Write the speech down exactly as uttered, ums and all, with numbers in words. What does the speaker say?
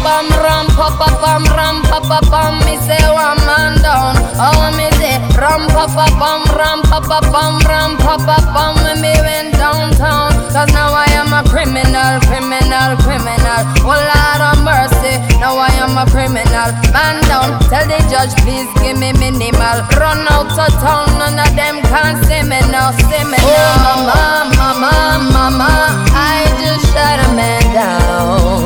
bam ram pa pa bam ram pa pa bam. Me say one man down. Oh me say ram pa pa bam ram pa pa bam ram pa pa bam. When me went downtown, cause now I am a criminal, criminal, criminal. Oh Lord of mercy, now I am a criminal. Man down, tell the judge please give me minimal. Run out of town, none of them can see me now, see me now. Oh mama, mama, mama, I just shot a man down.